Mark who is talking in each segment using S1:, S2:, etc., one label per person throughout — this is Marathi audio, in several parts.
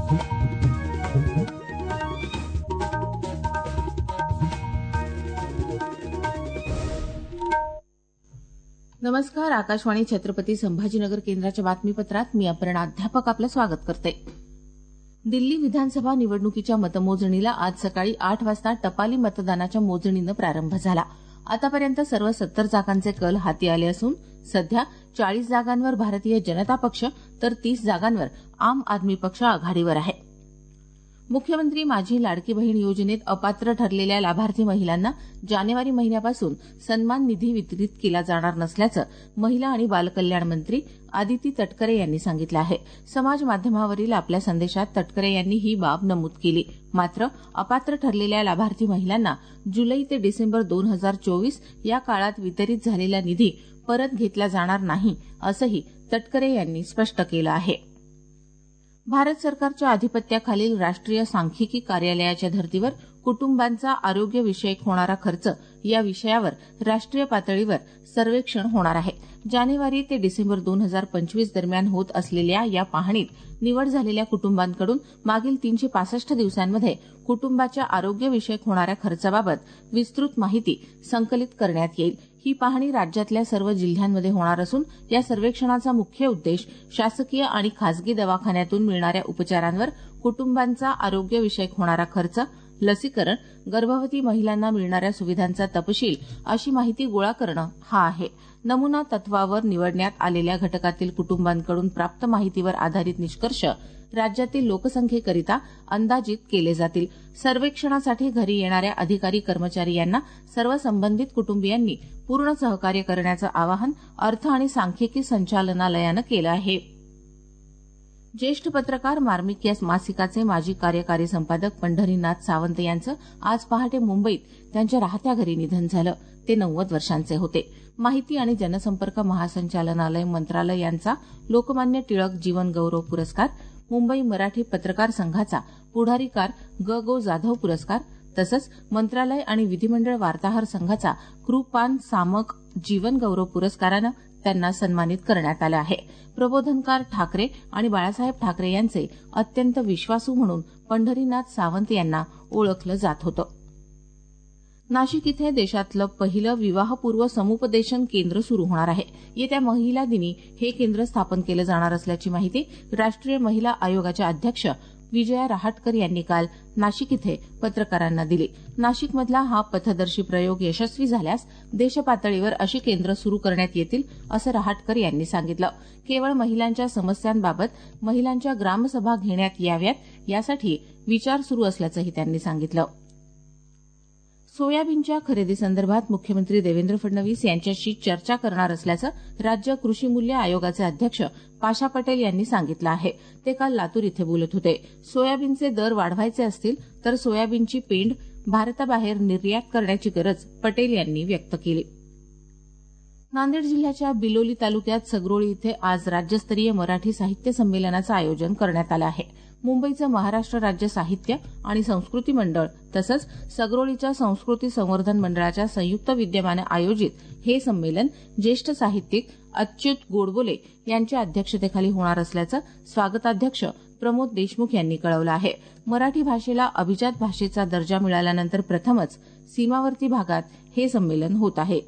S1: नमस्कार. आकाशवाणी छत्रपती संभाजीनगर केंद्राच्या बातमीपत्रात मी अपर्णा अध्यापक आपलं स्वागत करते. दिल्ली विधानसभा निवडणुकीच्या मतमोजणीला आज सकाळी 8 वाजता टपाली मतदानाच्या मोजणीनं प्रारंभ झाला. आतापर्यंत सर्व 70 जागांचे कल हाती आले असून सध्या 40 जागांवर भारतीय जनता पक्ष तर 30 जागांवर आम आदमी पक्ष आघाडीवर आहे. मुख्यमंत्री माझी लाडकी बहीण योजनेत अपात्र ठरलेल्या लाभार्थी महिलांना जानेवारी महिन्यापासून सन्मान निधी वितरित केला जाणार नसल्याचं महिला आणि बालकल्याण मंत्री आदिती तटकरे यांनी सांगितलं आहे. समाज माध्यमावरील आपल्या संदेशात तटकरे यांनी ही बाब नमूद केली. मात्र अपात्र ठरलेल्या लाभार्थी महिलांना जुलै ते डिसेंबर 2024 या काळात वितरित झालेला निधी परत घेतला जाणार नाही असंही तटकरे यांनी स्पष्ट केलं आहे. भारत सरकारच्या आधिपत्याखालील राष्ट्रीय सांख्यिकी कार्यालयाच्या धर्तीवर कुटुंबांचा आरोग्यविषयक होणारा खर्च या विषयावर राष्ट्रीय पातळीवर सर्वेक्षण होणार आहे. जानेवारी ते डिसेंबर 2025 दरम्यान होत असलेल्या या पाहणीत निवड झालेल्या कुटुंबांकडून मागील 365 दिवसांमध्ये कुटुंबाच्या आरोग्यविषयक होणाऱ्या खर्चाबाबत विस्तृत माहिती संकलित करण्यात येईल. ही पाहणी राज्यातल्या सर्व जिल्ह्यांमध्ये होणार असून या सर्वेक्षणाचा मुख्य उद्देश शासकीय आणि खासगी दवाखान्यातून मिळणाऱ्या उपचारांवर कुटुंबांचा आरोग्यविषयक होणारा खर्च, लसीकरण, गर्भवती महिलांना मिळणाऱ्या सुविधांचा तपशील अशी माहिती गोळा करणं हा आहे. नमुना तत्वावर निवडण्यात आलेल्या घटकातील कुटुंबांकडून प्राप्त माहितीवर आधारित निष्कर्ष राज्यातील लोकसंख्येकरिता अंदाजित केले जातील. सर्वेक्षणासाठी घरी येणाऱ्या अधिकारी कर्मचारी यांना सर्व संबंधित कुटुंबियांनी पूर्ण सहकार्य करण्याचं आवाहन अर्थ आणि सांख्यिकी संचालनालयानं केलं आहे. ज्येष्ठ पत्रकार मार्मिक या मासिकाचे माजी कार्यकारी संपादक पंढरीनाथ सावंत यांचं आज पहाटे मुंबईत त्यांच्या राहत्या घरी निधन झालं. ते 90 वर्षांचे होते. माहिती आणि जनसंपर्क महासंचालनालय मंत्रालय यांचा लोकमान्य टिळक जीवन गौरव पुरस्कार, मुंबई मराठी पत्रकार संघाचा पुढारीकार ग. जाधव पुरस्कार तसंच मंत्रालय आणि विधिमंडळ वार्ताहर संघाचा कृपान सामक जीवन गौरव पुरस्कारानं त्यांना सन्मानित करण्यात आलं आहे. प्रबोधनकार ठाकरे आणि बाळासाहेब ठाकरे यांचे अत्यंत विश्वासू म्हणून पंढरीनाथ सावंत यांना ओळखलं जात होतं. नाशिक इथे देशातलं पहिलं विवाहपूर्व समुपदेशन केंद्र सुरू होणार आहे. येत्या महिला दिनी हे केंद्र स्थापन केलं जाणार असल्याची माहिती राष्ट्रीय महिला आयोगाच्या अध्यक्ष विजया रहाटकर यांनी काल नाशिक इथे पत्रकारांना दिली. नाशिकमधला हा पथदर्शी प्रयोग यशस्वी झाल्यास देशपातळीवर अशी केंद्र सुरू करण्यात येतील असं रहाटकर यांनी सांगितलं. केवळ महिलांच्या समस्यांबाबत महिलांच्या ग्रामसभा घेण्यात याव्यात यासाठी विचार सुरू असल्याचंही त्यांनी सांगितलं. सोयाबीनच्या खरेदीसंदर्भात मुख्यमंत्री देवेंद्र फडणवीस यांच्याशी चर्चा करणार असल्याचं राज्य कृषी मूल्य आयोगाचे अध्यक्ष पाशा पटेल यांनी सांगितलं आहे. ते काल लातूर इथे बोलत होते. सोयाबीनचे दर वाढवायचे असतील तर सोयाबीनची पेंड भारताबाहेर निर्यात करण्याची गरज पटेल यांनी व्यक्त केली. नांदेड जिल्ह्याच्या बिलोली तालुक्यात सगरोळी इथे आज राज्यस्तरीय मराठी साहित्य संमेलनाचं आयोजन करण्यात आलं आहे. मुंबईचं महाराष्ट्र राज्य साहित्य आणि संस्कृती मंडळ तसंच सगरोळीच्या संस्कृती संवर्धन मंडळाच्या संयुक्त विद्यमानं आयोजित हे संमेलन ज्येष्ठ साहित्यिक अच्युत गोडबोले यांच्या अध्यक्षतेखाली होणार असल्याचं स्वागताध्यक्ष प्रमोद देशमुख यांनी कळवलं आहे. मराठी भाषेला अभिजात भाषेचा दर्जा मिळाल्यानंतर प्रथमच सीमावर्ती भागात हे संमेलन होत आहे.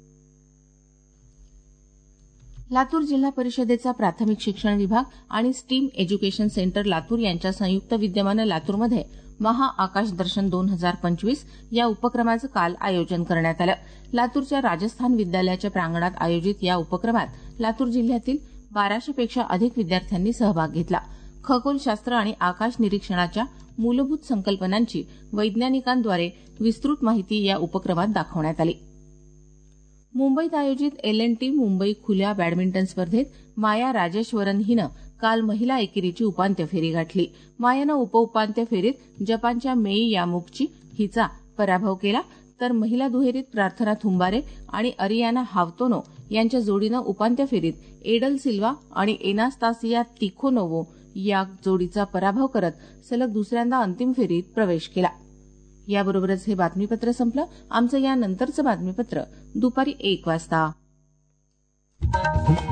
S1: लातूर जिल्हा परिषदेचा प्राथमिक शिक्षण विभाग आणि स्टीम एज्युकेशन सेंटर लातूर यांच्या संयुक्त विद्यमानं लातूरमध्ये महाआकाश दर्शन 2025 या उपक्रमाचं काल आयोजन करण्यात आलं. लातूरच्या राजस्थान विद्यालयाच्या प्रांगणात आयोजित या उपक्रमात लातूर जिल्ह्यातील 1200 पेक्षा अधिक विद्यार्थ्यांनी सहभाग घेतला. खगोलशास्त्र आणि आकाश निरीक्षणाच्या मूलभूत संकल्पनांची वैज्ञानिकांद्वारे विस्तृत माहिती या उपक्रमात दाखवण्यात आली. मुंबईत आयोजित L&T मुंबई खुल्या बॅडमिंटन स्पर्धेत माया राजेश्वरन हिनं काल महिला एकेरीची उपांत्य फेरी गाठली. मायानं उपउपांत्य फेरीत जपानच्या मेई यामुगची हिचा पराभव केला तर महिला दुहेरीत प्रार्थना थुंबारे आणि अरियाना हावतोनो यांच्या जोडीनं उपांत्य फेरीत एडल सिल्वा आणि एनास्तासिया तिखोनोवो या जोडीचा पराभव करत सलग दुसऱ्यांदा अंतिम फेरीत प्रवेश केला. याबरोबरच हे बातमीपत्र संपलं. आमचं यानंतरचं बातमीपत्र दुपारी 1 वाजता.